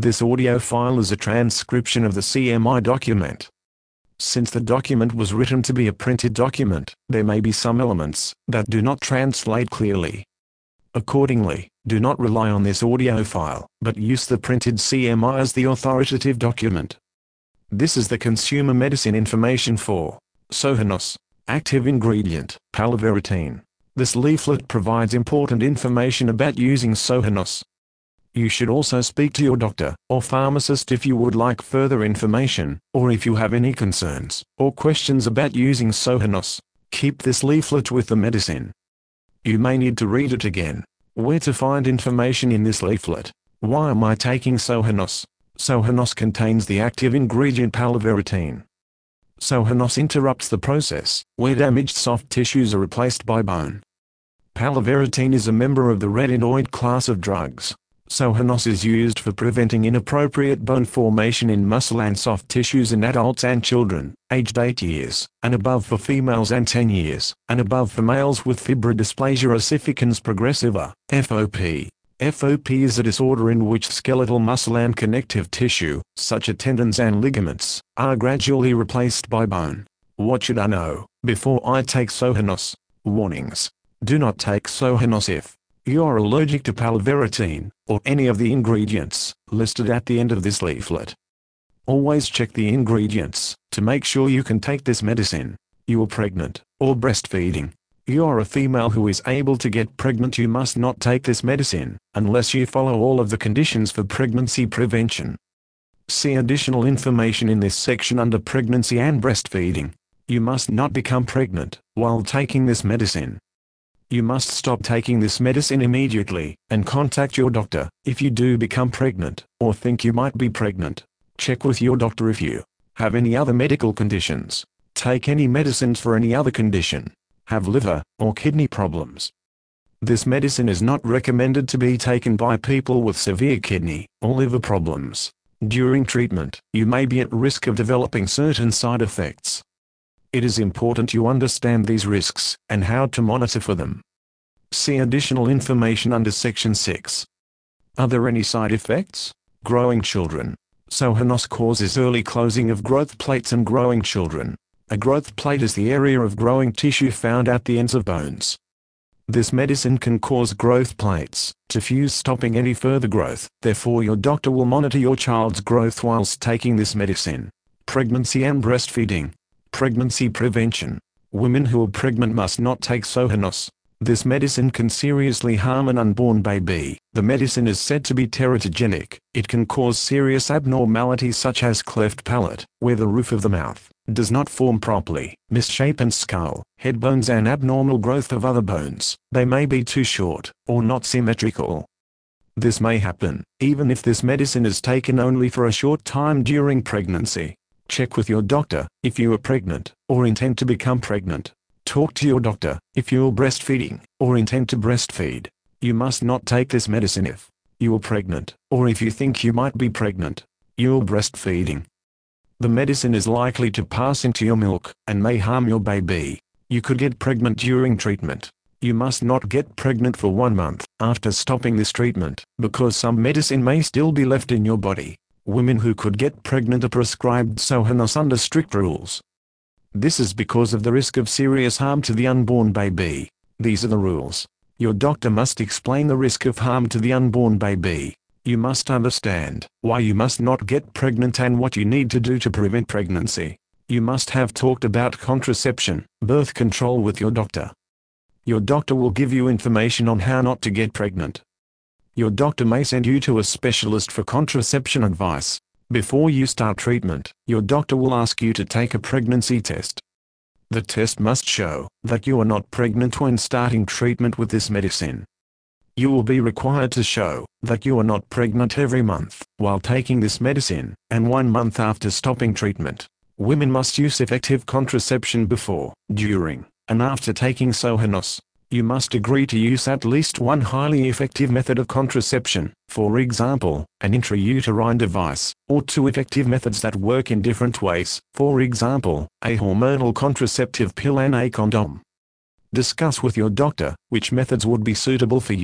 This audio file is a transcription of the CMI document. Since the document was written to be a printed document, there may be some elements that do not translate clearly. Accordingly, do not rely on this audio file, but use the printed CMI as the authoritative document. This is the consumer medicine information for Sohonos. Active ingredient, palovarotene. This leaflet provides important information about using Sohonos. You should also speak to your doctor or pharmacist if you would like further information, or if you have any concerns or questions about using Sohonos. Keep this leaflet with the medicine. You may need to read it again. Where to find information in this leaflet? Why am I taking Sohonos? Sohonos contains the active ingredient palovarotene. Sohonos interrupts the process where damaged soft tissues are replaced by bone. Palovarotene is a member of the retinoid class of drugs. Sohonos is used for preventing inappropriate bone formation in muscle and soft tissues in adults and children, aged 8 years and above, for females, and 10 years and above for males with fibrodysplasia ossificans progressiva, FOP. FOP is a disorder in which skeletal muscle and connective tissue, such as tendons and ligaments, are gradually replaced by bone. What should I know before I take Sohonos? Warnings. Do not take Sohonos if you are allergic to palovarotene, or any of the ingredients listed at the end of this leaflet. Always check the ingredients to make sure you can take this medicine. You are pregnant or breastfeeding. You are a female who is able to get pregnant. You must not take this medicine unless you follow all of the conditions for pregnancy prevention. See additional information in this section under pregnancy and breastfeeding. You must not become pregnant while taking this medicine. You must stop taking this medicine immediately and contact your doctor if you do become pregnant or think you might be pregnant. Check with your doctor if you have any other medical conditions. Take any medicines for any other condition. Have liver or kidney problems. This medicine is not recommended to be taken by people with severe kidney or liver problems. During treatment, you may be at risk of developing certain side effects. It is important you understand these risks and how to monitor for them. See additional information under Section 6. Are there any side effects? Growing children. Sohonos causes early closing of growth plates in growing children. A growth plate is the area of growing tissue found at the ends of bones. This medicine can cause growth plates to fuse, stopping any further growth. Therefore, your doctor will monitor your child's growth whilst taking this medicine. Pregnancy and breastfeeding. Pregnancy prevention. Women who are pregnant must not take Sohonos. This medicine can seriously harm an unborn baby. The medicine is said to be teratogenic. It can cause serious abnormalities such as cleft palate, where the roof of the mouth does not form properly, misshapen skull, head bones, and abnormal growth of other bones. They may be too short or not symmetrical. This may happen even if this medicine is taken only for a short time during pregnancy. Check with your doctor if you are pregnant or intend to become pregnant. Talk to your doctor if you are breastfeeding or intend to breastfeed. You must not take this medicine if you are pregnant or if you think you might be pregnant. You are breastfeeding. The medicine is likely to pass into your milk and may harm your baby. You could get pregnant during treatment. You must not get pregnant for 1 month after stopping this treatment, because some medicine may still be left in your body. Women who could get pregnant are prescribed Sohonos under strict rules. This is because of the risk of serious harm to the unborn baby. These are the rules. Your doctor must explain the risk of harm to the unborn baby. You must understand why you must not get pregnant and what you need to do to prevent pregnancy. You must have talked about contraception, birth control with your doctor. Your doctor will give you information on how not to get pregnant. Your doctor may send you to a specialist for contraception advice. Before you start treatment, your doctor will ask you to take a pregnancy test. The test must show that you are not pregnant when starting treatment with this medicine. You will be required to show that you are not pregnant every month while taking this medicine, and 1 month after stopping treatment. Women must use effective contraception before, during, and after taking Sohonos. You must agree to use at least one highly effective method of contraception, for example, an intrauterine device, or 2 effective methods that work in different ways, for example, a hormonal contraceptive pill and a condom. Discuss with your doctor which methods would be suitable for you.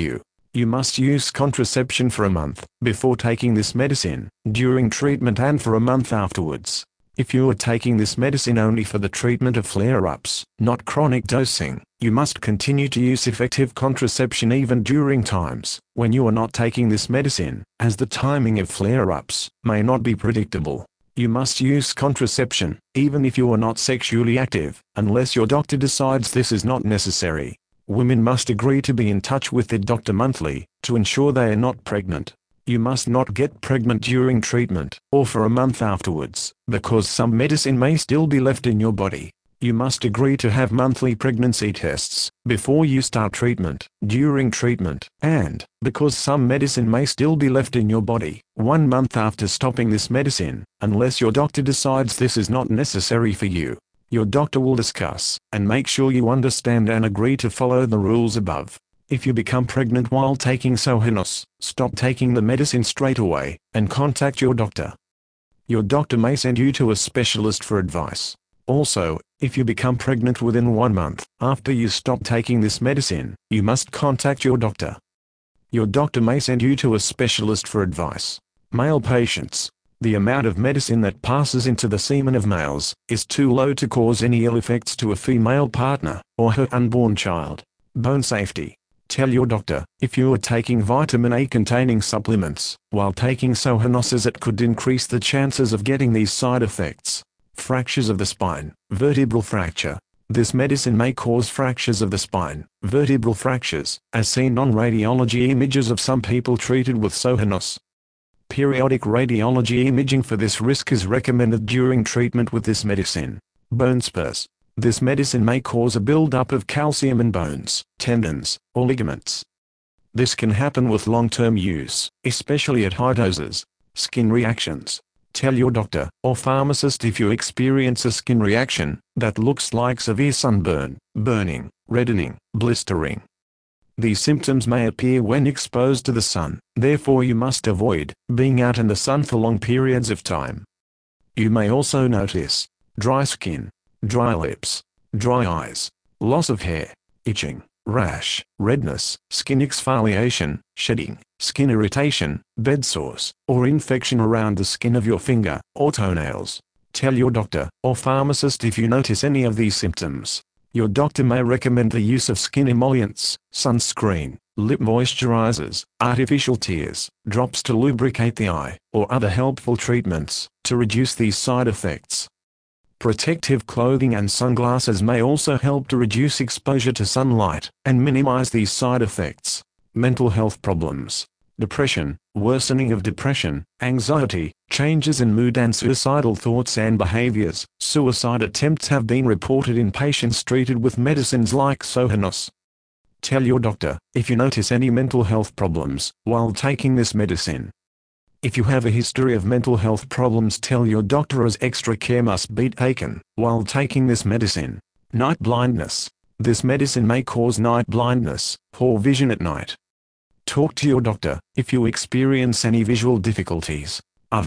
You must use contraception for a month before taking this medicine, during treatment and for a month afterwards. If you are taking this medicine only for the treatment of flare-ups, not chronic dosing, you must continue to use effective contraception even during times when you are not taking this medicine, as the timing of flare-ups may not be predictable. You must use contraception, even if you are not sexually active, unless your doctor decides this is not necessary. Women must agree to be in touch with their doctor monthly, to ensure they are not pregnant. You must not get pregnant during treatment, or for a month afterwards, because some medicine may still be left in your body. You must agree to have monthly pregnancy tests, before you start treatment, during treatment, and, because some medicine may still be left in your body, 1 month after stopping this medicine, unless your doctor decides this is not necessary for you. Your doctor will discuss, and make sure you understand and agree to follow the rules above. If you become pregnant while taking Sohonos, stop taking the medicine straight away, and contact your doctor. Your doctor may send you to a specialist for advice. Also, if you become pregnant within 1 month after you stop taking this medicine, you must contact your doctor. Your doctor may send you to a specialist for advice. Male patients. The amount of medicine that passes into the semen of males is too low to cause any ill effects to a female partner, or her unborn child. Bone safety. Tell your doctor, if you are taking vitamin A containing supplements, while taking Sohonos, as it could increase the chances of getting these side effects. Fractures of the spine, vertebral fracture. This medicine may cause fractures of the spine, vertebral fractures, as seen on radiology images of some people treated with Sohonos. Periodic radiology imaging for this risk is recommended during treatment with this medicine. Bone spurs. This medicine may cause a buildup of calcium in bones, tendons, or ligaments. This can happen with long-term use, especially at high doses. Skin reactions. Tell your doctor or pharmacist if you experience a skin reaction that looks like severe sunburn, burning, reddening, blistering. These symptoms may appear when exposed to the sun, therefore you must avoid being out in the sun for long periods of time. You may also notice dry skin, dry lips, dry eyes, loss of hair, itching, rash, redness, skin exfoliation, shedding, skin irritation, bed sores, or infection around the skin of your finger or toenails. Tell your doctor or pharmacist if you notice any of these symptoms. Your doctor may recommend the use of skin emollients, sunscreen, lip moisturizers, artificial tears, drops to lubricate the eye, or other helpful treatments to reduce these side effects. Protective clothing and sunglasses may also help to reduce exposure to sunlight and minimize these side effects. Mental health problems. Depression, worsening of depression, anxiety, changes in mood and suicidal thoughts and behaviors. Suicide attempts have been reported in patients treated with medicines like Sohonos. Tell your doctor if you notice any mental health problems while taking this medicine. If you have a history of mental health problems, tell your doctor, as extra care must be taken while taking this medicine. Night blindness. This medicine may cause night blindness, poor vision at night. Talk to your doctor if you experience any visual difficulties.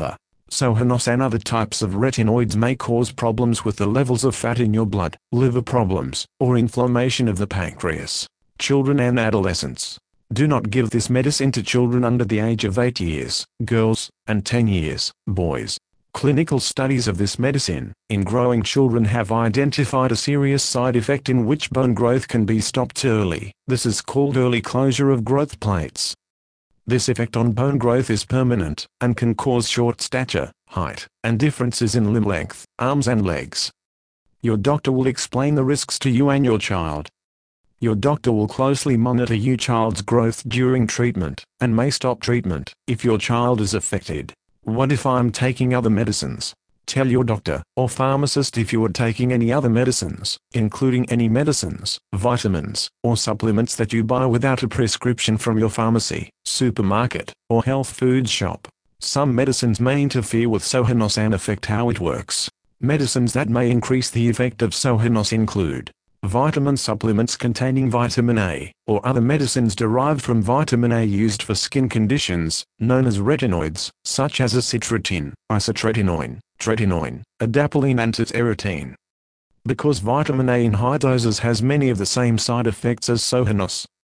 Sohonos and other types of retinoids may cause problems with the levels of fat in your blood, liver problems, or inflammation of the pancreas. Children and adolescents. Do not give this medicine to children under the age of 8 years, girls, and 10 years, boys. Clinical studies of this medicine in growing children have identified a serious side effect in which bone growth can be stopped early. This is called early closure of growth plates. This effect on bone growth is permanent and can cause short stature, height, and differences in limb length, arms and legs. Your doctor will explain the risks to you and your child. Your doctor will closely monitor your child's growth during treatment, and may stop treatment if your child is affected. What if I'm taking other medicines? Tell your doctor or pharmacist if you are taking any other medicines, including any medicines, vitamins, or supplements that you buy without a prescription from your pharmacy, supermarket, or health food shop. Some medicines may interfere with Sohonos and affect how it works. Medicines that may increase the effect of Sohonos include vitamin supplements containing vitamin A, or other medicines derived from vitamin A used for skin conditions, known as retinoids, such as acitretin, isotretinoin, tretinoin, adapalene and tazarotene. Because vitamin A in high doses has many of the same side effects as Sohonos.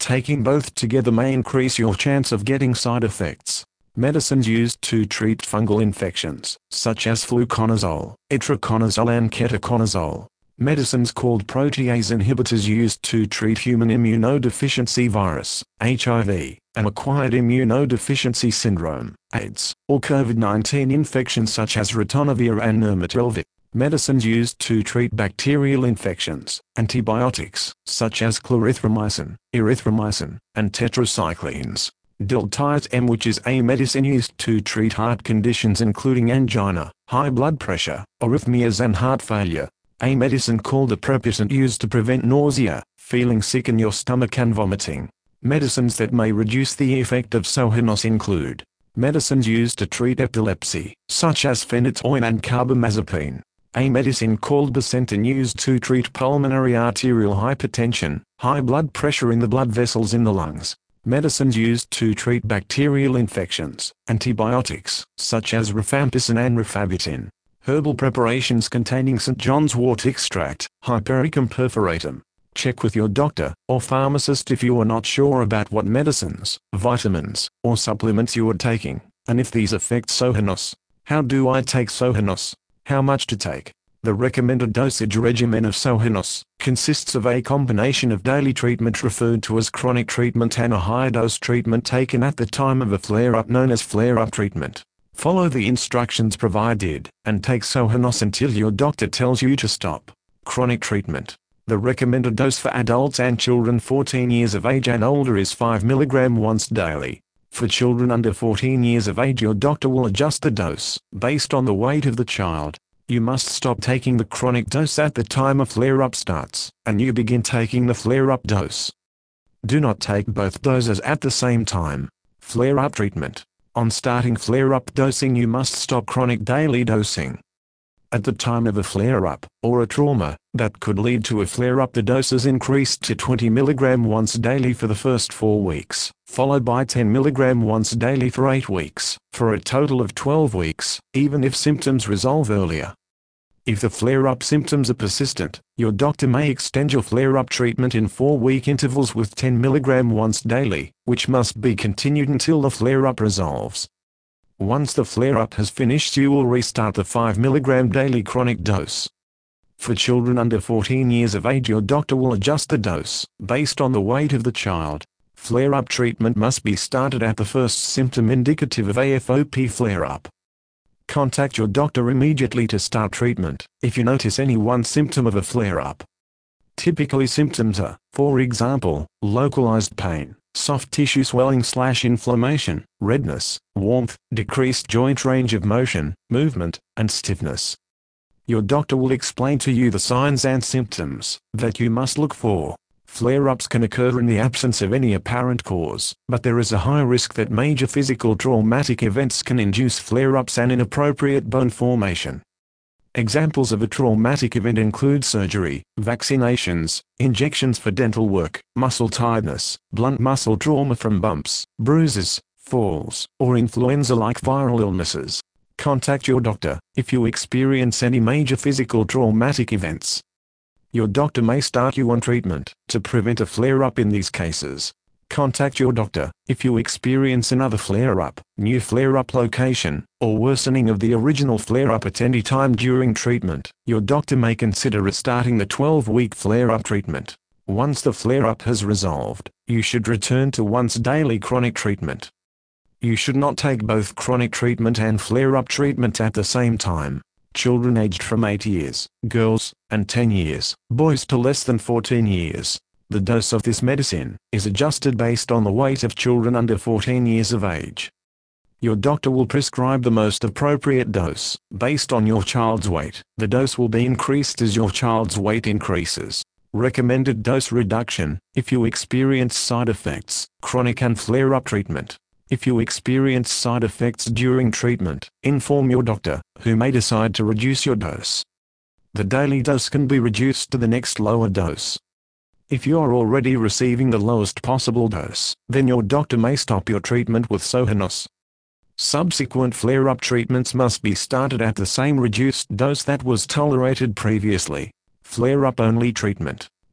Taking both together may increase your chance of getting side effects. Medicines used to treat fungal infections, such as fluconazole, itraconazole and ketoconazole. Medicines called protease inhibitors used to treat human immunodeficiency virus, HIV, and acquired immunodeficiency syndrome, AIDS, or COVID-19 infections such as ritonavir and nirmatrelvir. Medicines used to treat bacterial infections, antibiotics, such as clarithromycin, erythromycin, and tetracyclines. Diltiazem, which is a medicine used to treat heart conditions including angina, high blood pressure, arrhythmias and heart failure. A medicine called aprepitant used to prevent nausea, feeling sick in your stomach and vomiting. Medicines that may reduce the effect of Sohonos include medicines used to treat epilepsy, such as phenytoin and carbamazepine. A medicine called Bosentan used to treat pulmonary arterial hypertension, high blood pressure in the blood vessels in the lungs. Medicines used to treat bacterial infections, antibiotics, such as rifampicin and rifabutin. Herbal preparations containing St. John's wort extract, Hypericum perforatum. Check with your doctor or pharmacist if you are not sure about what medicines, vitamins, or supplements you are taking, and if these affect Sohonos. How do I take Sohonos? How much to take? The recommended dosage regimen of Sohonos consists of a combination of daily treatment referred to as chronic treatment and a high-dose treatment taken at the time of a flare-up known as flare-up treatment. Follow the instructions provided, and take Sohonos until your doctor tells you to stop. Chronic treatment. The recommended dose for adults and children 14 years of age and older is 5 mg once daily. For children under 14 years of age, your doctor will adjust the dose based on the weight of the child. You must stop taking the chronic dose at the time a flare-up starts, and you begin taking the flare-up dose. Do not take both doses at the same time. Flare-up treatment. On starting flare-up dosing, you must stop chronic daily dosing. At the time of a flare-up, or a trauma, that could lead to a flare-up, the dose is increased to 20 mg once daily for the first 4 weeks, followed by 10 mg once daily for 8 weeks, for a total of 12 weeks, even if symptoms resolve earlier. If the flare-up symptoms are persistent, your doctor may extend your flare-up treatment in 4-week intervals with 10 mg once daily, which must be continued until the flare-up resolves. Once the flare-up has finished, you will restart the 5 mg daily chronic dose. For children under 14 years of age, your doctor will adjust the dose based on the weight of the child. Flare-up treatment must be started at the first symptom indicative of AFOP flare-up. Contact your doctor immediately to start treatment if you notice any one symptom of a flare-up. Typically, symptoms are, for example, localized pain, soft tissue swelling/inflammation, redness, warmth, decreased joint range of motion, movement, and stiffness. Your doctor will explain to you the signs and symptoms that you must look for. Flare-ups can occur in the absence of any apparent cause, but there is a high risk that major physical traumatic events can induce flare-ups and inappropriate bone formation. Examples of a traumatic event include surgery, vaccinations, injections for dental work, muscle tiredness, blunt muscle trauma from bumps, bruises, falls, or influenza-like viral illnesses. Contact your doctor if you experience any major physical traumatic events. Your doctor may start you on treatment to prevent a flare-up in these cases. Contact your doctor if you experience another flare-up, new flare-up location, or worsening of the original flare-up at any time during treatment. Your doctor may consider restarting the 12-week flare-up treatment. Once the flare-up has resolved, you should return to once daily chronic treatment. You should not take both chronic treatment and flare-up treatment at the same time. Children aged from 8 years, girls, and 10 years, boys to less than 14 years. The dose of this medicine is adjusted based on the weight of children under 14 years of age. Your doctor will prescribe the most appropriate dose based on your child's weight. The dose will be increased as your child's weight increases. Recommended dose reduction if you experience side effects, chronic and flare-up treatment. If you experience side effects during treatment, inform your doctor, who may decide to reduce your dose. The daily dose can be reduced to the next lower dose. If you are already receiving the lowest possible dose, then your doctor may stop your treatment with Sohonos. Subsequent flare-up treatments must be started at the same reduced dose that was tolerated previously. Flare-up only treatment.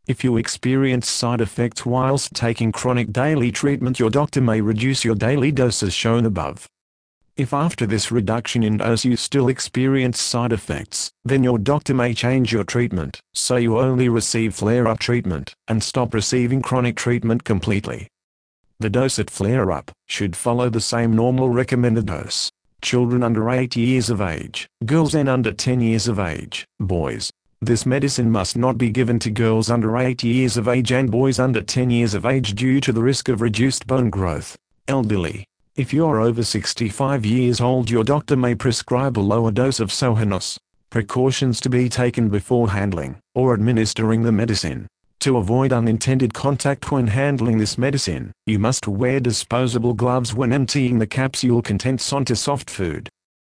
If you experience side effects whilst taking chronic daily treatment, your doctor may reduce your daily dose as shown above. If after this reduction in dose you still experience side effects, then your doctor may change your treatment, so you only receive flare-up treatment, and stop receiving chronic treatment completely. The dose at flare-up should follow the same normal recommended dose. Children under 8 years of age, girls and under 10 years of age, boys. This medicine must not be given to girls under 8 years of age and boys under 10 years of age due to the risk of reduced bone growth. Elderly. If you're over 65 years old, your doctor may prescribe a lower dose of Sohonos. Precautions to be taken before handling or administering the medicine. To avoid unintended contact when handling this medicine, you must wear disposable gloves when emptying the capsule contents onto soft food.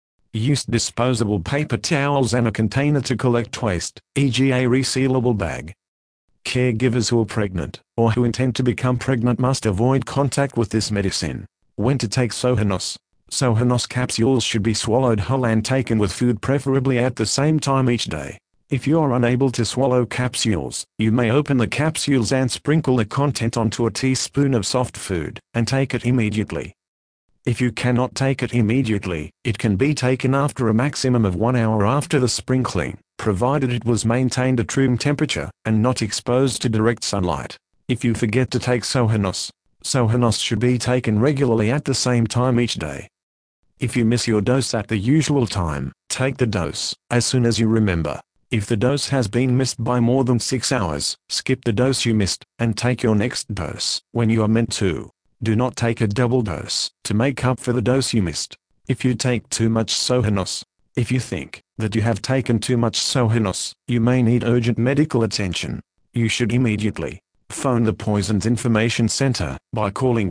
Use disposable paper towels and a container to collect waste, e.g. a resealable bag. Caregivers who are pregnant, or who intend to become pregnant must avoid contact with this medicine. When to take Sohonos. Sohonos capsules should be swallowed whole and taken with food, preferably at the same time each day. If you are unable to swallow capsules, you may open the capsules and sprinkle the content onto a teaspoon of soft food, and take it immediately. If you cannot take it immediately, it can be taken after a maximum of 1 hour after the sprinkling, provided it was maintained at room temperature, and not exposed to direct sunlight. If you forget to take Sohonos, Sohonos should be taken regularly at the same time each day. If you miss your dose at the usual time, take the dose as soon as you remember. If the dose has been missed by more than 6 hours, skip the dose you missed, and take your next dose when you are meant to. Do not take a double dose to make up for the dose you missed. If you take too much Sohonos. If you think that you have taken too much Sohonos, you may need urgent medical attention. You should immediately phone the Poisons Information Center by calling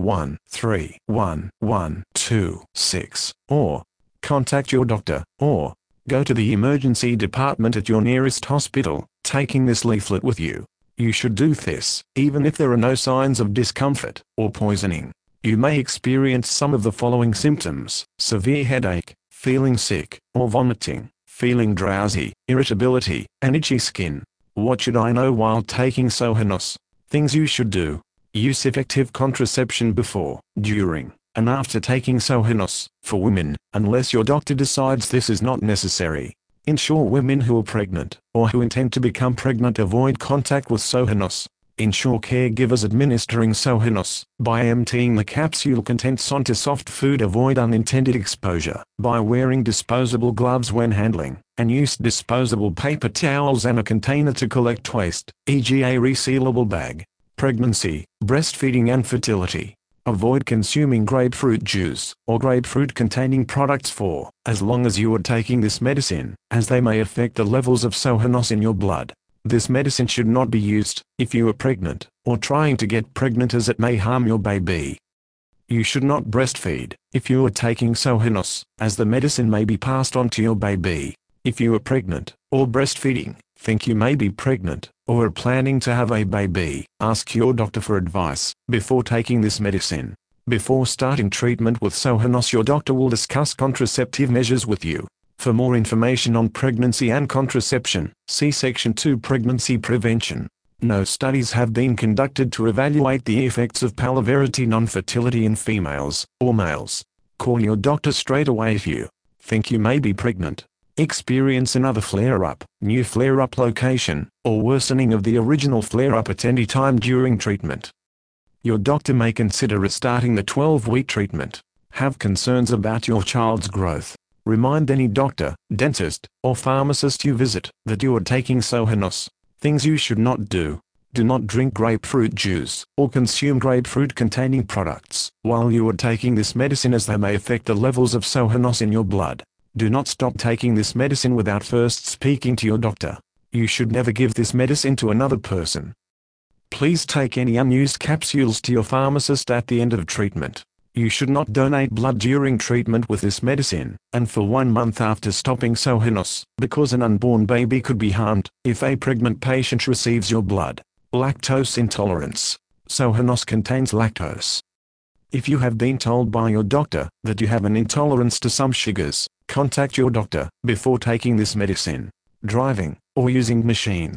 1-311-26, or contact your doctor, or go to the emergency department at your nearest hospital, taking this leaflet with you. You should do this, even if there are no signs of discomfort or poisoning. You may experience some of the following symptoms: severe headache, feeling sick or vomiting, feeling drowsy, irritability, and itchy skin. What should I know while taking Sohonos? Things you should do. Use effective contraception before, during, and after taking Sohonos, for women, unless your doctor decides this is not necessary. Ensure women who are pregnant, or who intend to become pregnant, avoid contact with Sohonos. Ensure caregivers administering Sohonos, by emptying the capsule contents onto soft food. Avoid unintended exposure, by wearing disposable gloves when handling, and use disposable paper towels and a container to collect waste, e.g. a resealable bag. Pregnancy, breastfeeding and fertility. Avoid consuming grapefruit juice, or grapefruit-containing products for as long as you are taking this medicine, as they may affect the levels of Sohonos in your blood. This medicine should not be used if you are pregnant, or trying to get pregnant, as it may harm your baby. You should not breastfeed if you are taking Sohonos, as the medicine may be passed on to your baby. If you are pregnant, or breastfeeding, think you may be pregnant, or are planning to have a baby, ask your doctor for advice before taking this medicine. Before starting treatment with Sohonos, your doctor will discuss contraceptive measures with you. For more information on pregnancy and contraception, see Section 2, Pregnancy Prevention. No studies have been conducted to evaluate the effects of palaverity non-fertility in females or males. Call your doctor straight away if you think you may be pregnant, experience another flare-up, new flare-up location, or worsening of the original flare-up at any time during treatment. Your doctor may consider restarting the 12-week treatment. Have concerns about your child's growth. Remind any doctor, dentist, or pharmacist you visit that you are taking Sohonos. Things you should not do. Do not drink grapefruit juice, or consume grapefruit-containing products while you are taking this medicine, as they may affect the levels of Sohonos in your blood. Do not stop taking this medicine without first speaking to your doctor. You should never give this medicine to another person. Please take any unused capsules to your pharmacist at the end of treatment. You should not donate blood during treatment with this medicine, and for 1 month after stopping Sohonos, because an unborn baby could be harmed if a pregnant patient receives your blood. Lactose intolerance. Sohonos contains lactose. If you have been told by your doctor that you have an intolerance to some sugars, contact your doctor before taking this medicine. Driving, or using machines.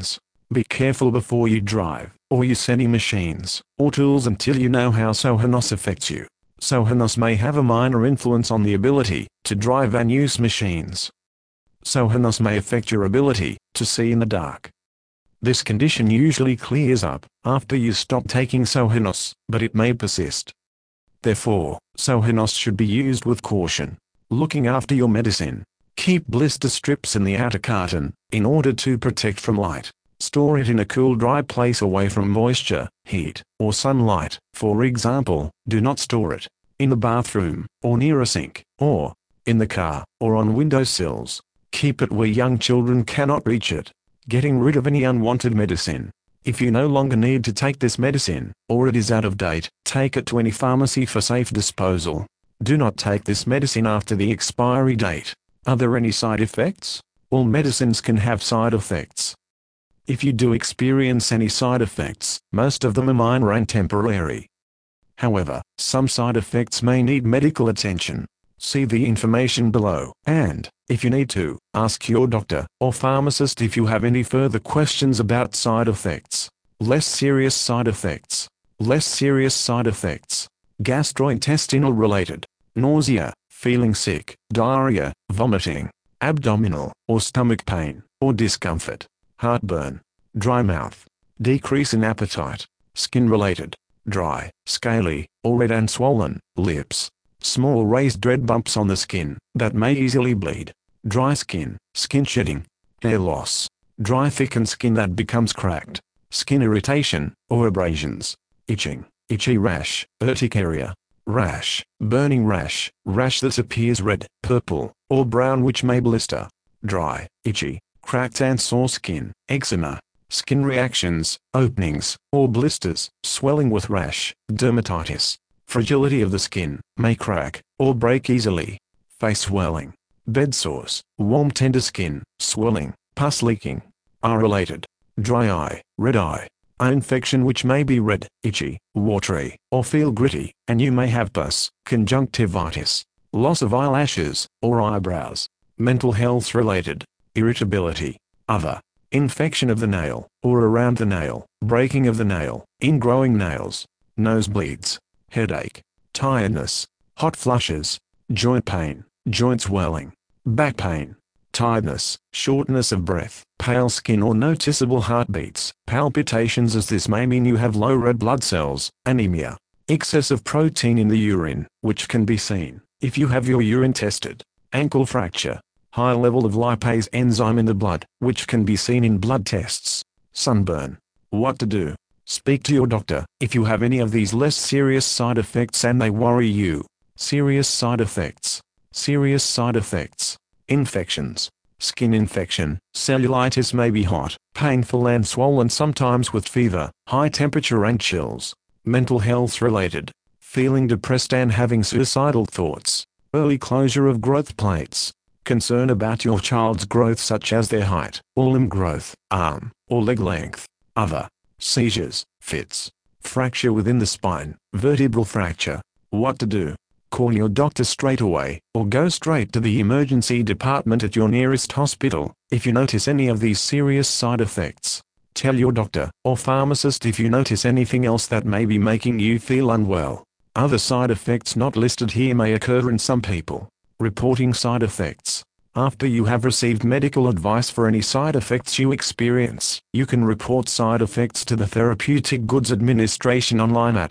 Be careful before you drive, or use any machines, or tools until you know how Sohonos affects you. Sohonos may have a minor influence on the ability to drive and use machines. Sohonos may affect your ability to see in the dark. This condition usually clears up after you stop taking Sohonos, but it may persist. Therefore, Sohonos should be used with caution. Looking after your medicine. Keep blister strips in the outer carton, in order to protect from light. Store it in a cool, dry place away from moisture, heat, or sunlight. For example, do not store it in the bathroom, or near a sink, or in the car, or on windowsills. Keep it where young children cannot reach it. Getting rid of any unwanted medicine. If you no longer need to take this medicine, or it is out of date, take it to any pharmacy for safe disposal. Do not take this medicine after the expiry date. Are there any side effects? All medicines can have side effects. If you do experience any side effects, most of them are minor and temporary. However, some side effects may need medical attention. See the information below, and, if you need to, ask your doctor or pharmacist if you have any further questions about side effects. Less serious side effects. Less serious side effects. Gastrointestinal related. Nausea, feeling sick, diarrhea, vomiting, abdominal or stomach pain, or discomfort. Heartburn. Dry mouth. Decrease in appetite. Skin related. Dry, scaly, or red and swollen lips. Small raised red bumps on the skin that may easily bleed. Dry skin, skin shedding. Hair loss. Dry thickened skin that becomes cracked. Skin irritation, or abrasions. Itching, itchy rash, urticaria. Rash, burning rash, rash that appears red, purple, or brown which may blister. Dry, itchy, cracked and sore skin. Eczema. Skin reactions, openings, or blisters, swelling with rash. Dermatitis. Fragility of the skin, may crack, or break easily. Face swelling. Bed sores, warm tender skin, swelling, pus leaking. Eye-related. Dry eye, red eye. Eye infection which may be red, itchy, watery, or feel gritty, and you may have pus. Conjunctivitis. Loss of eyelashes, or eyebrows. Mental health related. Irritability. Other. Infection of the nail, or around the nail. Breaking of the nail. Ingrowing nails. Nosebleeds. Headache. Tiredness. Hot flushes. Joint pain. Joint swelling. Back pain. Tiredness. Shortness of breath. Pale skin or noticeable heartbeats. Palpitations, as this may mean you have low red blood cells. Anemia. Excess of protein in the urine, which can be seen if you have your urine tested. Ankle fracture. High level of lipase enzyme in the blood, which can be seen in blood tests. Sunburn. What to do? Speak to your doctor if you have any of these less serious side effects and they worry you. Serious side effects. Serious side effects. Infections. Skin infection. Cellulitis may be hot, painful and swollen, sometimes with fever, high temperature and chills. Mental health related. Feeling depressed and having suicidal thoughts. Early closure of growth plates. Concern about your child's growth, such as their height, or limb growth, arm or leg length. Other. Seizures, fits. Fracture within the spine, vertebral fracture. What to do? Call your doctor straight away, or go straight to the emergency department at your nearest hospital if you notice any of these serious side effects. Tell your doctor or pharmacist if you notice anything else that may be making you feel unwell. Other side effects not listed here may occur in some people. Reporting side effects. After you have received medical advice for any side effects you experience, you can report side effects to the Therapeutic Goods Administration online at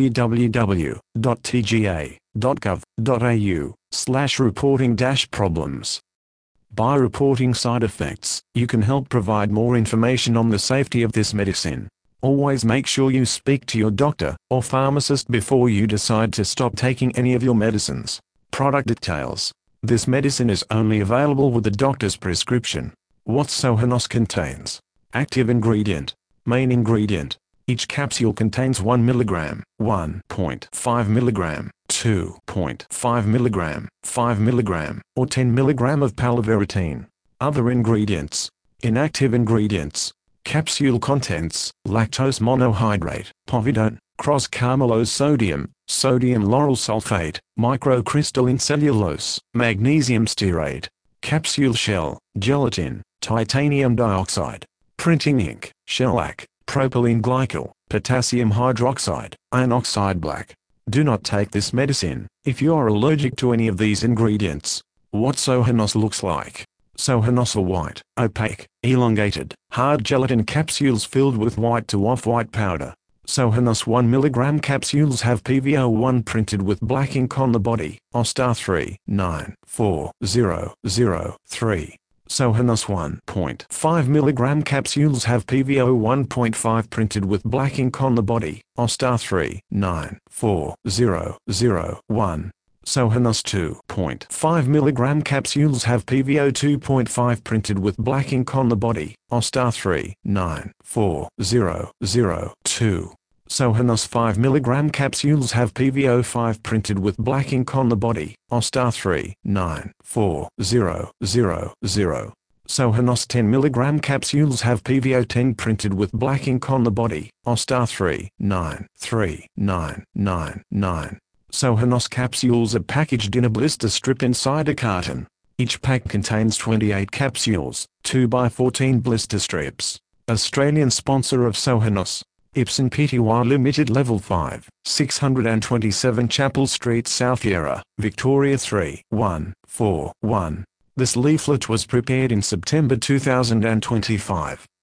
www.tga.gov.au/reporting-problems. By reporting side effects, you can help provide more information on the safety of this medicine. Always make sure you speak to your doctor or pharmacist before you decide to stop taking any of your medicines. Product details. This medicine is only available with a doctor's prescription. What Sohonos contains. Active ingredient. Main ingredient. Each capsule contains 1 mg, 1.5 mg, 2.5 mg, 5 mg, or 10 mg of palovarotene. Other ingredients. Inactive ingredients. Capsule contents: lactose monohydrate, povidone, cross-carmelose sodium, sodium lauryl sulfate, microcrystalline cellulose, magnesium stearate. Capsule shell: gelatin, titanium dioxide. Printing ink, shellac, propylene glycol, potassium hydroxide, iron oxide black. Do not take this medicine if you are allergic to any of these ingredients. What Sohonos looks like. Sohonos are white, opaque, elongated, hard gelatin capsules filled with white to off-white powder. Sohonos 1 mg capsules have PVO1 printed with black ink on the body. OSTAR 394003. Sohonos 1.5 mg capsules have PVO 1.5 printed with black ink on the body. OSTAR 394001. Sohonos 2.5 mg capsules have PVO 2.5 printed with black ink on the body. OSTAR 394002. Sohonos 5 mg capsules have PVO 5 printed with black ink on the body. OSTAR 394000. Sohonos 10 mg capsules have PVO 10 printed with black ink on the body. OSTAR 393999. Sohonos capsules are packaged in a blister strip inside a carton. Each pack contains 28 capsules, 2x14 blister strips. Australian sponsor of Sohonos. Ipsen Pty Limited Level 5, 627 Chapel Street South Yarra, Victoria 31441. This leaflet was prepared in September 2025.